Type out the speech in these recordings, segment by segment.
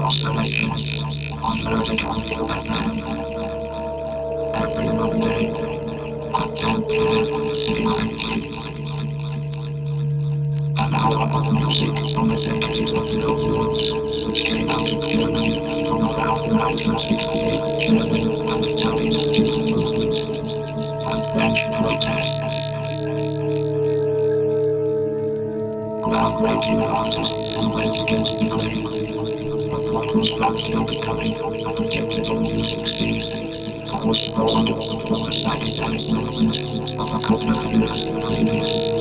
oscillation on vertical FM. Every Monday at 10 p.m. CIT. An hour of music from a decade of no rules, which came out of Germany from around the 1968 German and Italian student movement and French protest. Groundbreaking artists who went against the grain of what was rapidly becoming a predictable music scene that was spawned from the psychedelic movement of a couple of years previous.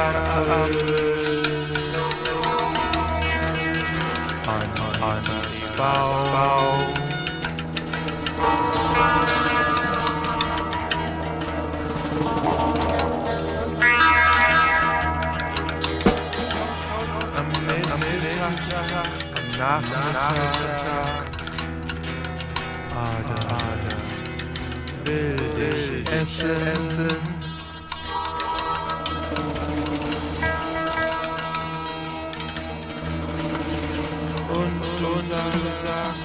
Eines Bau. Am Nachmittag will ich essen. Und du sagst,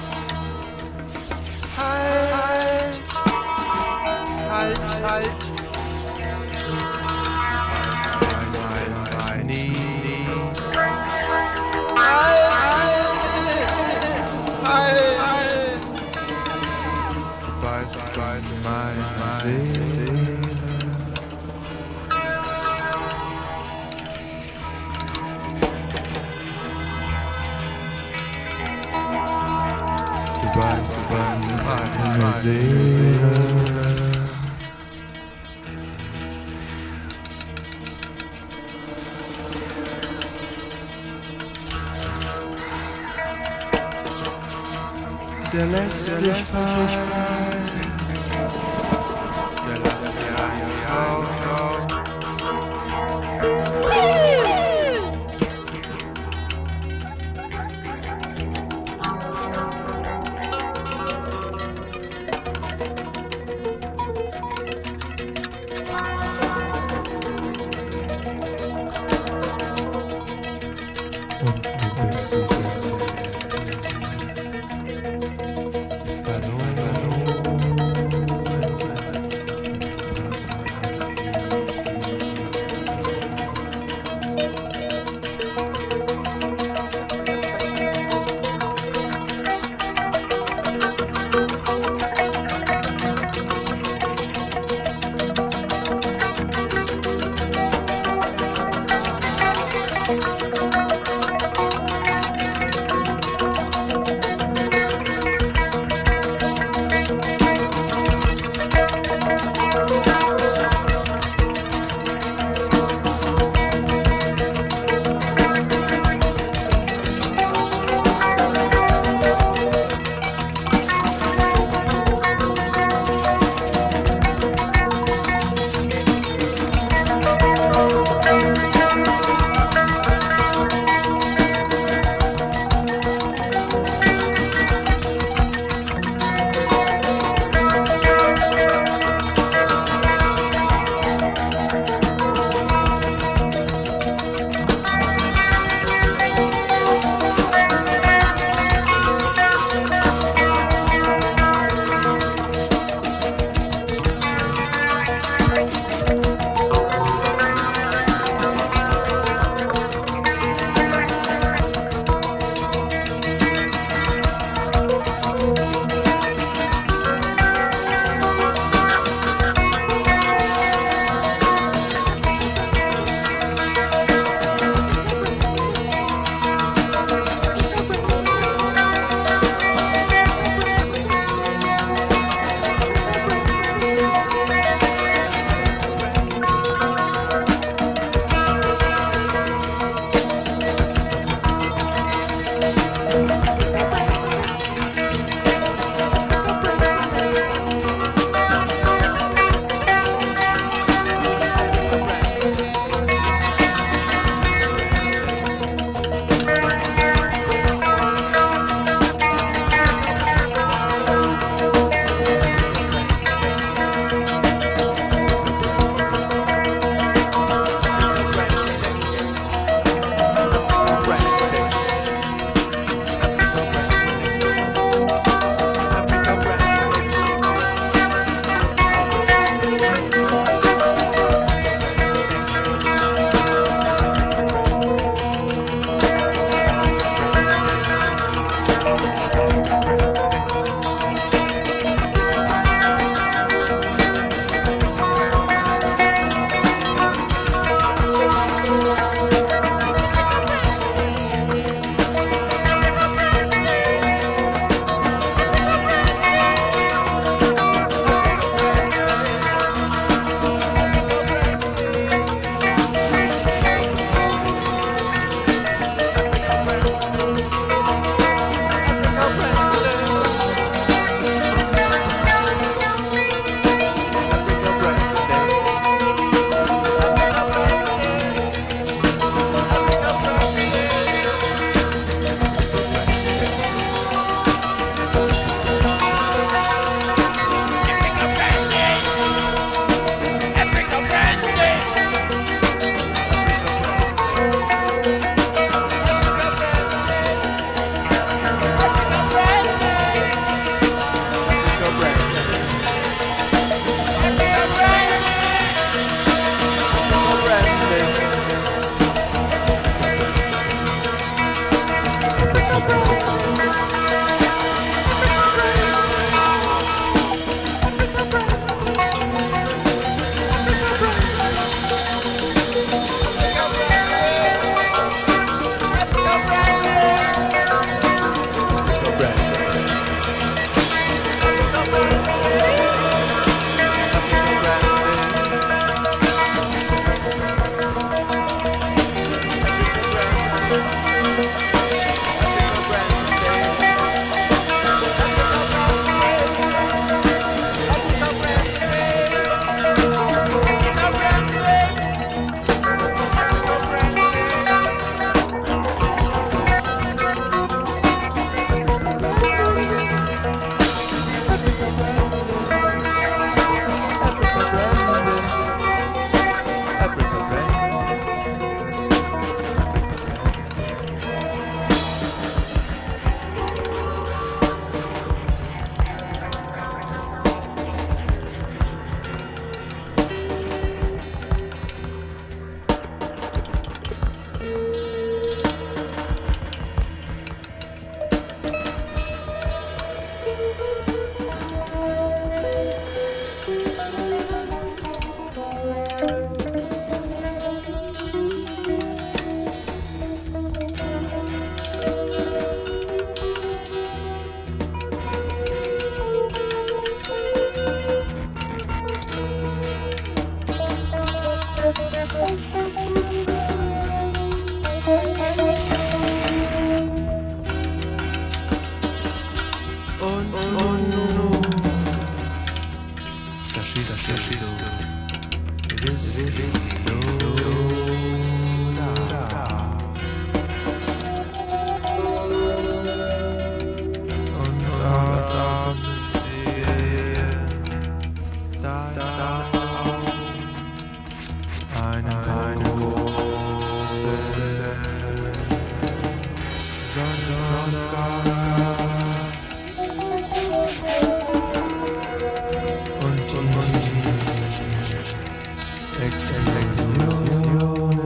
halt. Weiß mein nie. Du weißt meine Seele. Du weißt meine Seele. Der lässt dich fallen. Der lacht dir auf. Und du bist verloren. bist du gewiss so da. Und dort sehe da eine große Sonnenaufgang. Explosionen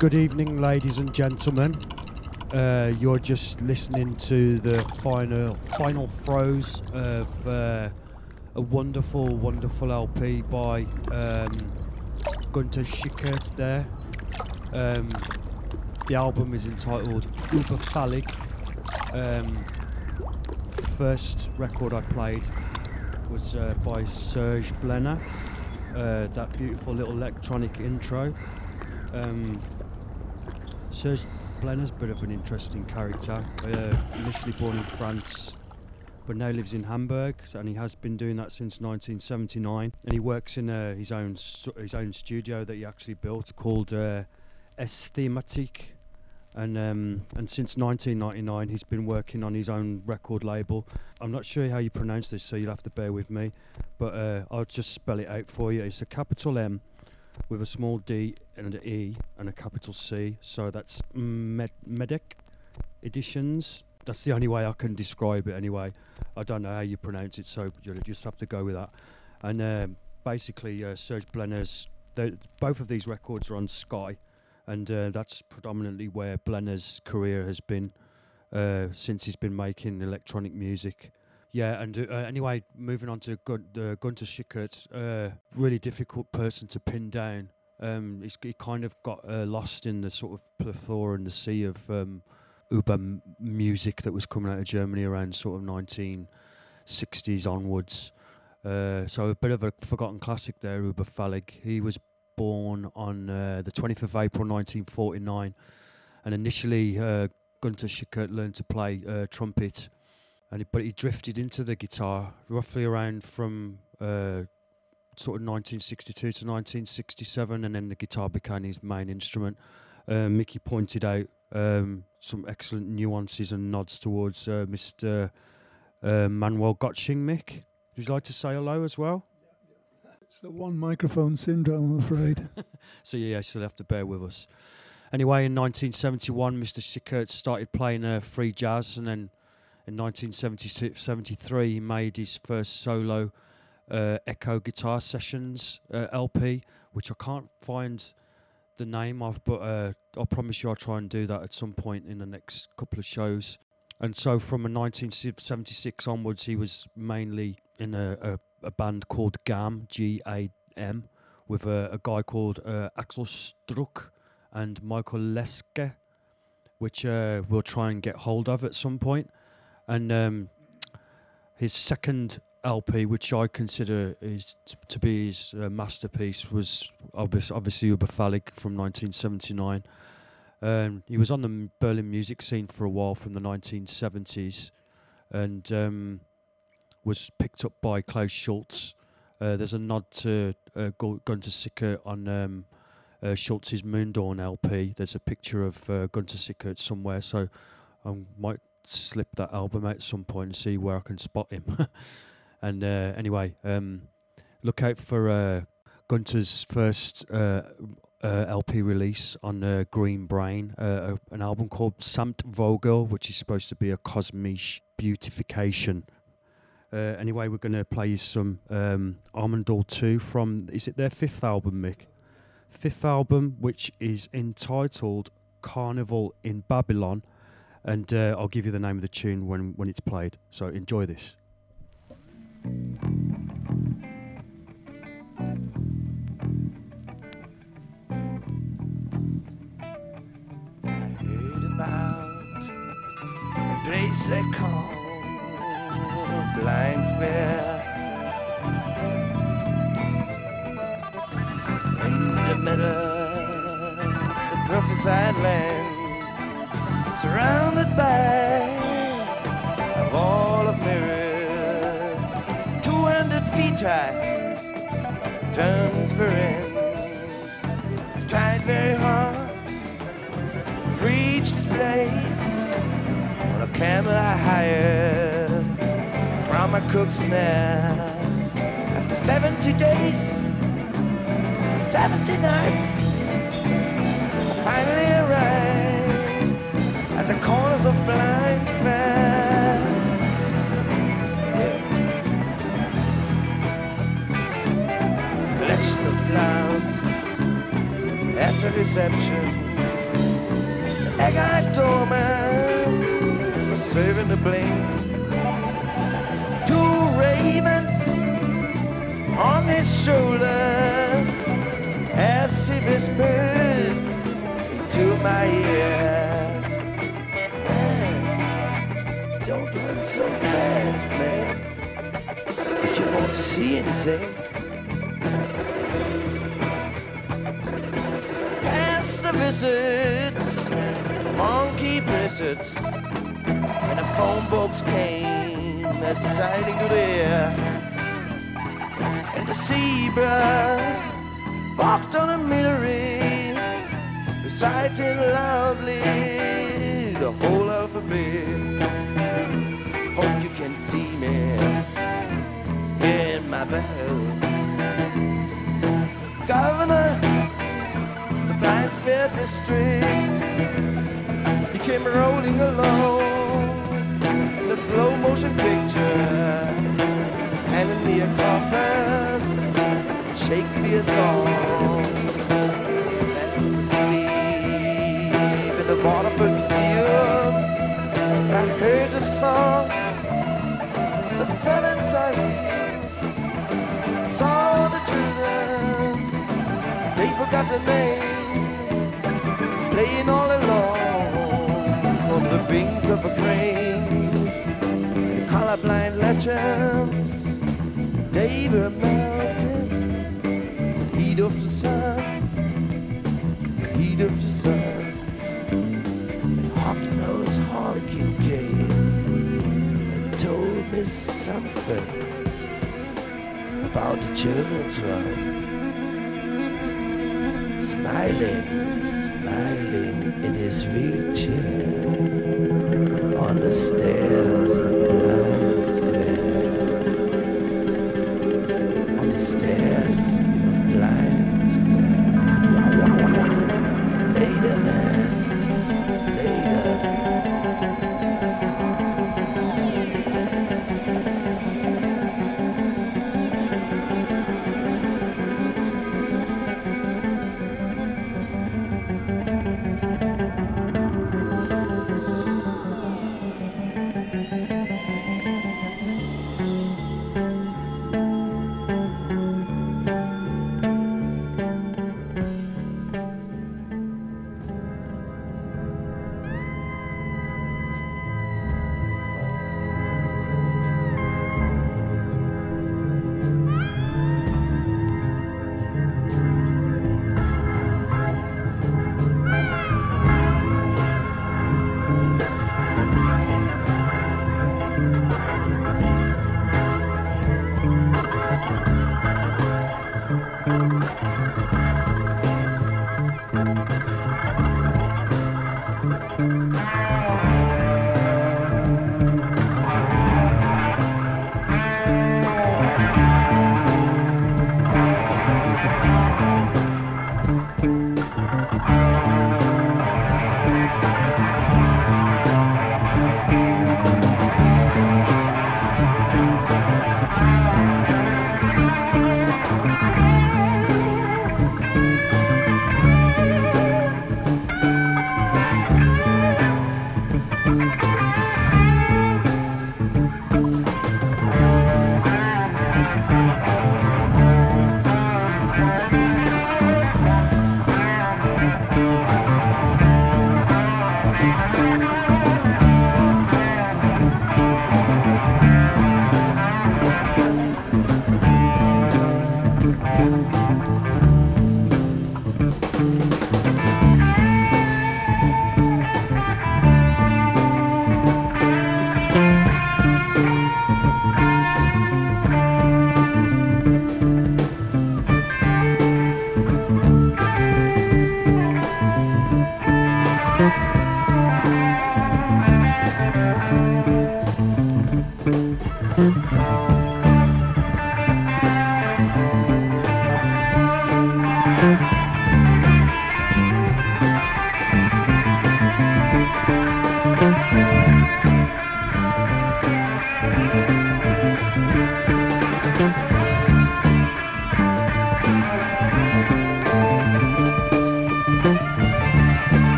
Good evening, ladies and gentlemen. You're just listening to the final throes of a wonderful LP by Gunter Schickert there. The album is entitled Überfällig. The first record I played was by Serge Blenner. That beautiful little electronic intro. Serge Blenner's a bit of an interesting character. Initially born in France, but now lives in Hamburg, and he has been doing that since 1979. And he works in his own studio that he actually built called Aesthematik. And since 1999, he's been working on his own record label. I'm not sure how you pronounce this, so you'll have to bear with me. But I'll just spell it out for you. It's a capital M with a small D and an E and a capital C. So that's Medic Editions. That's the only way I can describe it anyway. I don't know how you pronounce it, so you'll just have to go with that. And basically, Serge Blenner's... both of these records are on Sky. And that's predominantly where Blenner's career has been since he's been making electronic music. Yeah, and anyway, moving on to Gunter Schickert, really difficult person to pin down. He kind of got lost in the sort of plethora and the sea of Uber music that was coming out of Germany around sort of 1960s onwards. So a bit of a forgotten classic there, Überfällig. He was born on the 20th of April 1949, and initially Gunter Schickert learned to play trumpet, but he drifted into the guitar roughly around from sort of 1962 to 1967, and then the guitar became his main instrument. Mickey pointed out some excellent nuances and nods towards Mr. Manuel Gottsching. Mick, would you like to say hello as well? It's the one microphone syndrome, I'm afraid. So yeah, you'll have to bear with us. Anyway, in 1971, Mr. Schickert started playing free jazz, and then in 1973 he made his first solo Echo Guitar Sessions LP, which I can't find the name of, but I promise you I'll try and do that at some point in the next couple of shows. And so from 1976 onwards, he was mainly in a band called GAM, G-A-M, with a guy called Axel Struck and Michael Leske, which we'll try and get hold of at some point. And his second LP, which I consider is to be his masterpiece, was obviously Überfällig from 1979. He was on the Berlin music scene for a while from the 1970s, and was picked up by Klaus Schulze. There's a nod to Gunter Schickert on Schulze's Moondawn LP. There's a picture of Gunter Schickert somewhere, so I might slip that album out at some point and see where I can spot him. And anyway, look out for Gunter's first LP release on Green Brain, an album called Samtvogel, which is supposed to be a cosmic beautification. Anyway, we're going to play you some Armandal 2 from, is it their fifth album, Mick? Fifth album, which is entitled Carnival in Babylon, and I'll give you the name of the tune when it's played, so enjoy this. I heard about a place they call Blind Square, in the middle of the prophesied land, surrounded by a wall of mirrors, 200 feet high, transparent. I tried very hard to reach this place on a camel I hired from a cook's snare. After 70 days, 70 nights, I finally arrived at the corners of Blind Square. Collection of clouds at the reception. The egg-eyed doorman was serving the blink. Two ravens on his shoulders as he whispered into my ear. Man, don't run so fast, man. If you want to see anything, past the visits, monkey blizzards, and the phone books came sailing to the air. And the zebra walked on a millery, reciting loudly the whole alphabet. Hope you can see me here in my bell. Governor, the Blind Square District, he came rolling along in a slow motion picture, handing me a compass. Shakespeare's gone. Fell asleep in the Waterford Museum. I heard the songs of the seven sirens. Saw the children, they forgot their names, playing all along on the wings of a crane. The colorblind legends, they were melting. The heat of the sun, the heat of the sun. And Hawk-nosed Harlequin came and told me something about the children's run. Smiling, smiling in his wheelchair on the stairs of Blind Square. On the stairs of Blind Square. Later, man, later.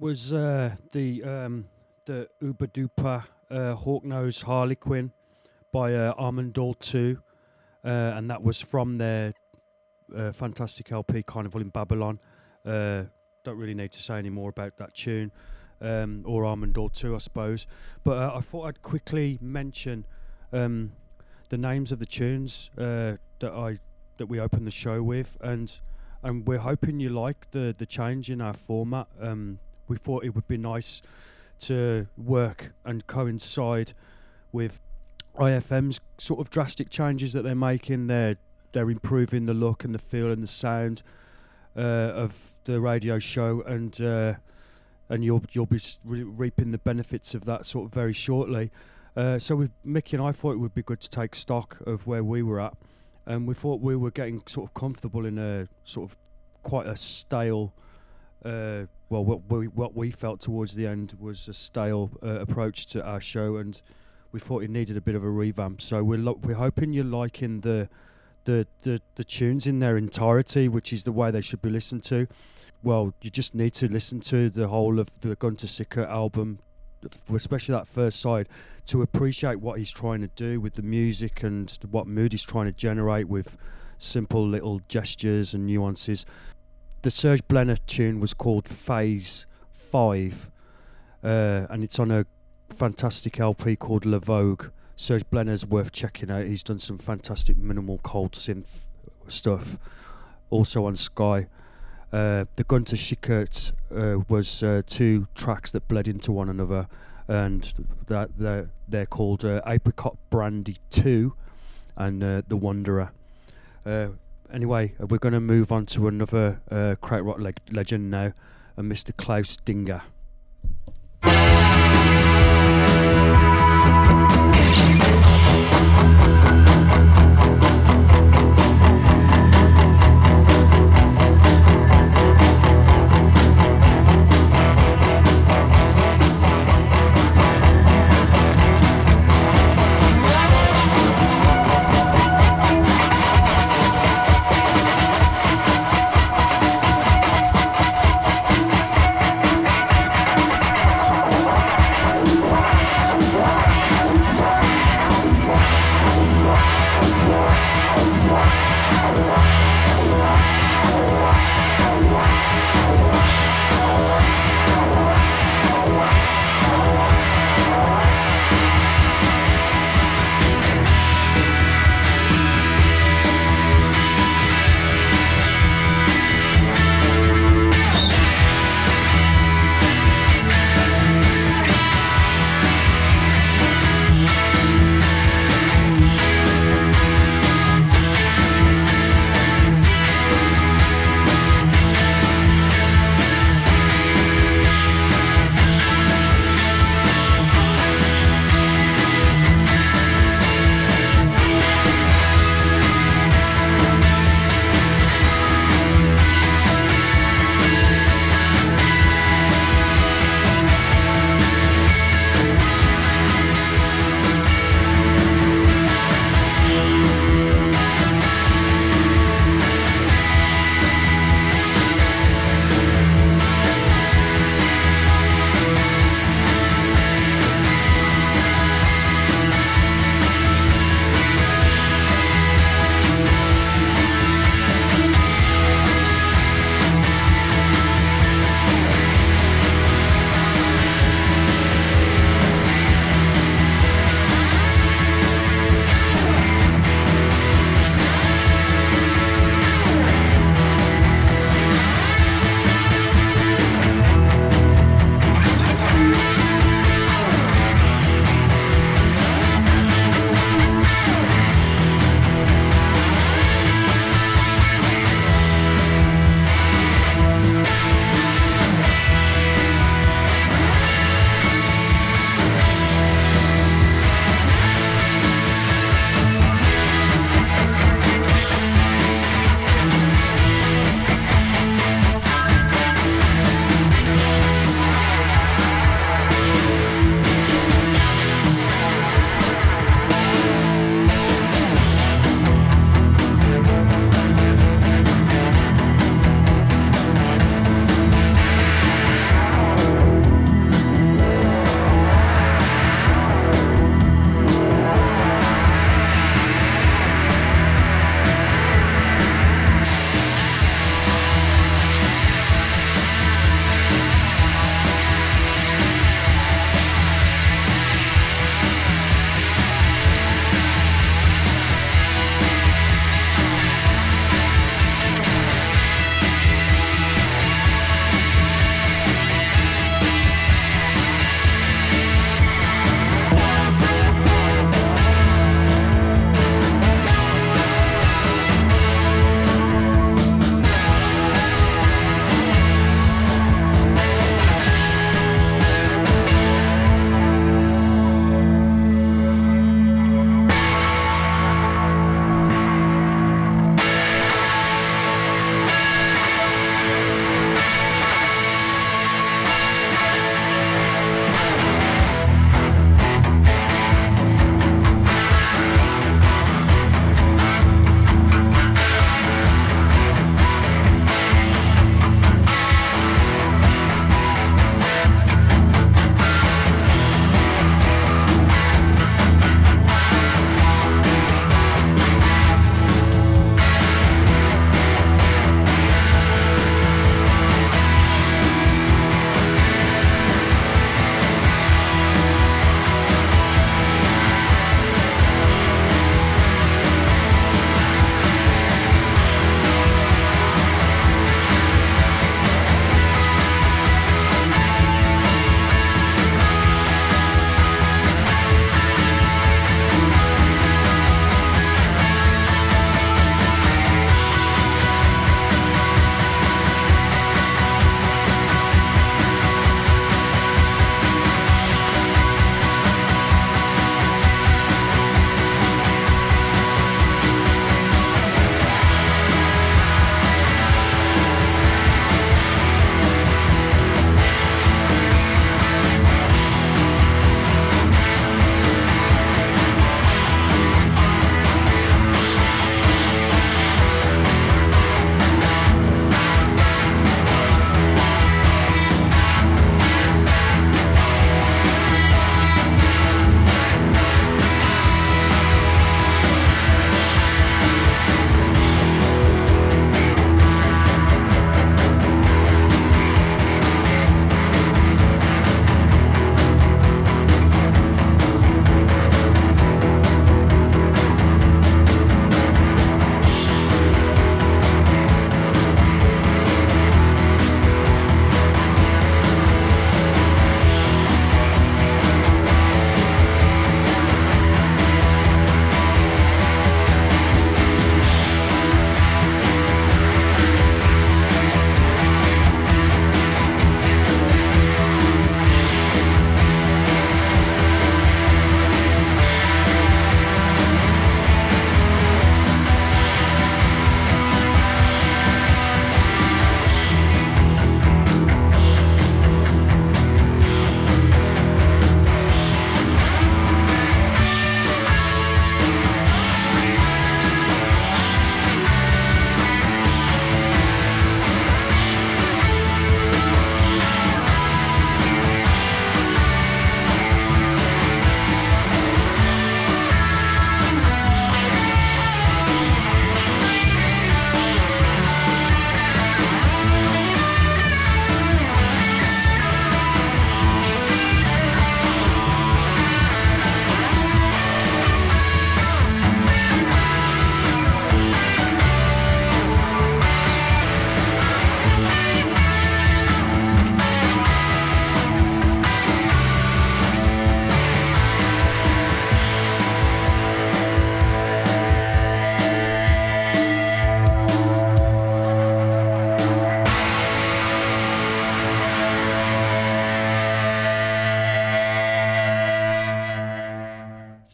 was the Uber Duper Hawknose Harlequin by Armand Doll 2, and that was from their fantastic LP Carnival in Babylon. Don't really need to say any more about that tune, or Armand Doll 2, I suppose. But I thought I'd quickly mention the names of the tunes that we opened the show with, and we're hoping you like the change in our format. We thought it would be nice to work and coincide with IFM's sort of drastic changes that they're making. They're improving the look and the feel and the sound of the radio show, and you'll be reaping the benefits of that sort of very shortly. So with Mickey and I thought it would be good to take stock of where we were at, and we thought we were getting sort of comfortable in a sort of quite a stale, what we felt towards the end was a stale approach to our show, and we thought it needed a bit of a revamp. So we're hoping you're liking the tunes in their entirety, which is the way they should be listened to. Well, you just need to listen to the whole of the Gunter Sicker album, especially that first side, to appreciate what he's trying to do with the music and what mood he's trying to generate with simple little gestures and nuances. The Serge Blenner tune was called Phase 5, and it's on a fantastic LP called La Vogue. Serge Blenner's worth checking out. He's done some fantastic minimal cold synth stuff, also on Sky. The Gunter Schickert was 2 tracks that bled into one another, and they're called Apricot Brandy 2 and The Wanderer. Anyway, we're going to move on to another krautrock legend now, Mr. Klaus Dinger. Thank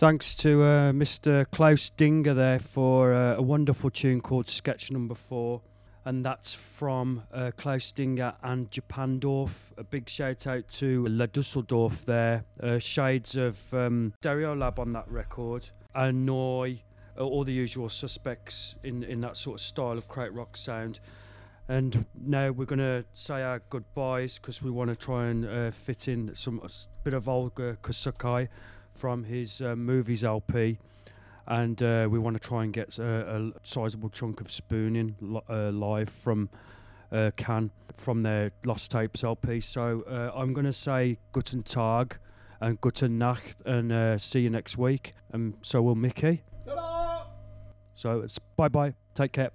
thanks to Mr. Klaus Dinger there for a wonderful tune called Sketch Number 4. And that's from Klaus Dinger and Japandorf. A big shout out to La Dusseldorf there. Shades of Stereolab on that record. Annoy, all the usual suspects in that sort of style of krautrock sound. And now we're going to say our goodbyes because we want to try and fit in some bit of Olga Kosukai from his Movies LP. And we want to try and get a sizable chunk of Spooning live from Cannes from their Lost Tapes LP. So I'm going to say Guten Tag and Guten Nacht and see you next week. And so will Mickey. Ta-da! So it's bye-bye. Take care.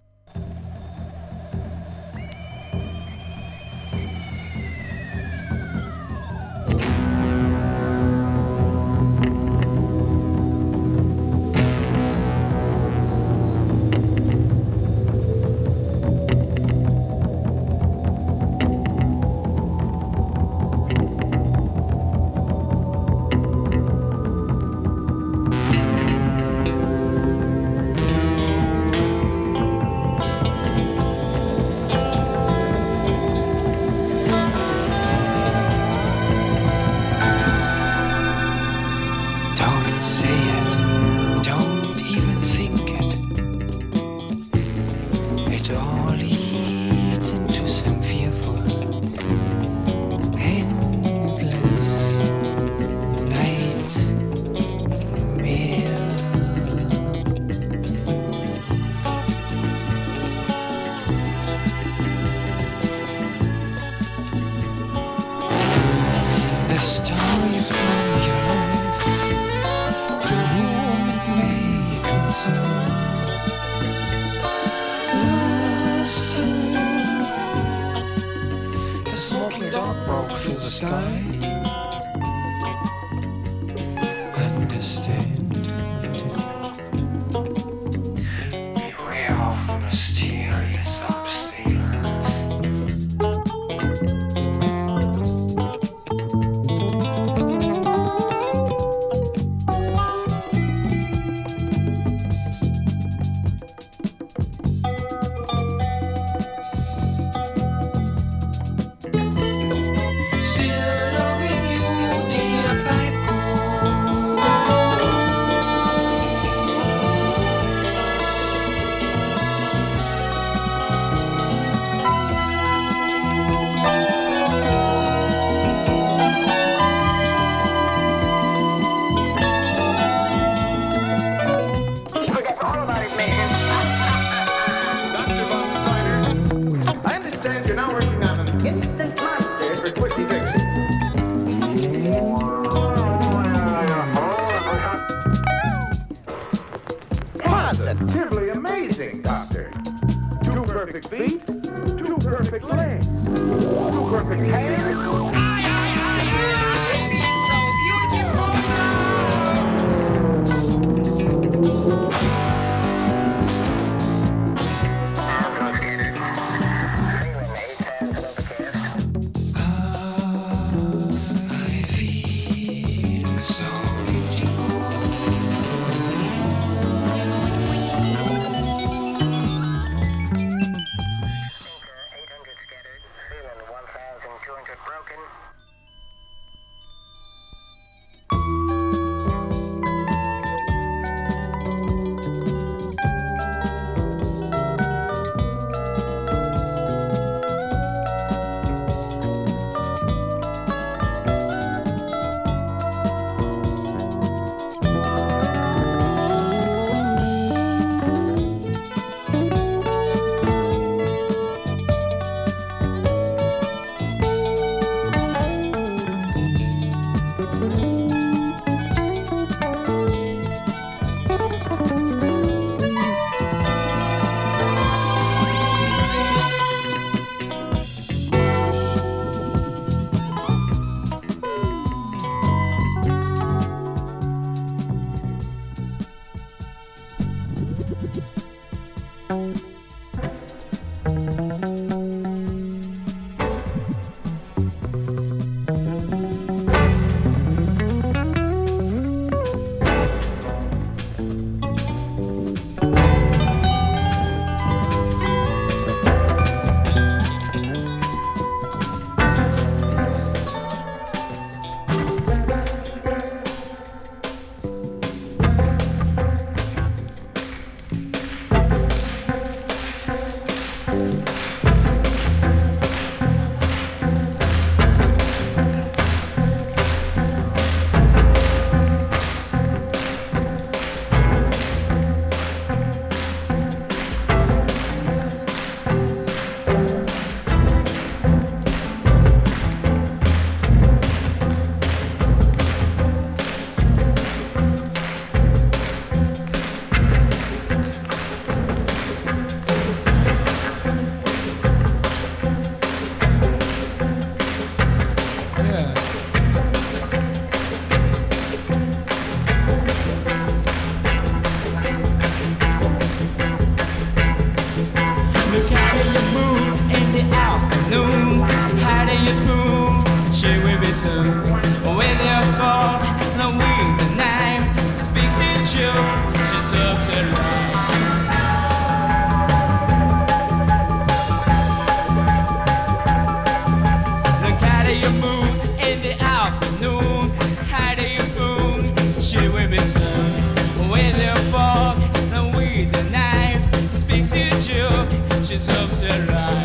Positively amazing, Doctor. 2 perfect feet, 2 perfect legs, 2 perfect hands. Broken. Look how you move in the afternoon. How do you spoon? She will be soon. With your fork, no wings and knife. Speaks in joke, she serves her right. Look how do you move in the afternoon. How do you spoon? She will be soon. With your fork, no wings and knife. Speaks in joke, she serves her right.